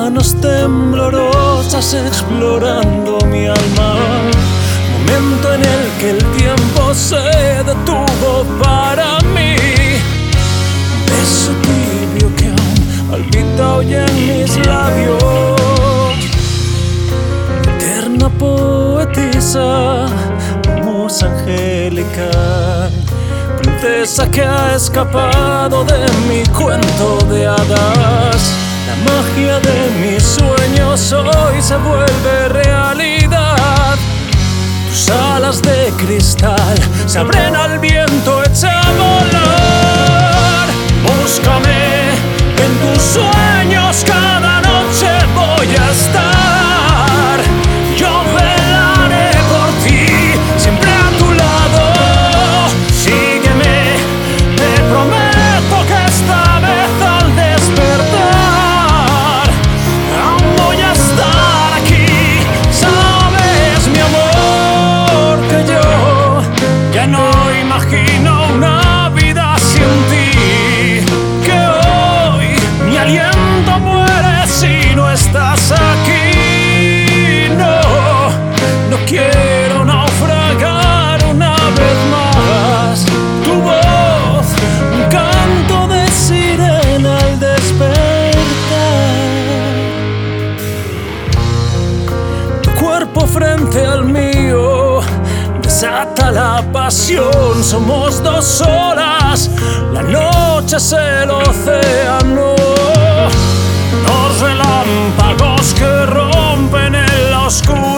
manos temblorosas explorando mi alma. Momento en el que el tiempo se detuvo para mí. Un beso tibio que aún palpita hoy en mis labios. Eterna poetisa, musa angelical, princesa que ha escapado de mi cuento de hadas. La magia de mis sueños hoy se vuelve realidad. Tus alas de cristal se abren al viento, echa a volar. Búscame en tus sueños, cada noche voy a estar. Yo velaré por ti, siempre a tu lado. Sígueme, te prometo que esta vez al despertar aún voy a estar aquí. Sabes, mi amor, que yo ya no imagino una vida sin ti. Que hoy mi aliento muere si no estás aquí. No quiero naufragar una vez más. Tu voz, un canto de sirena al despertar. Tu cuerpo frente al mío desata la pasión. Somos dos olas, la noche es el océano. Dos relámpagos que rompen en la oscuridad.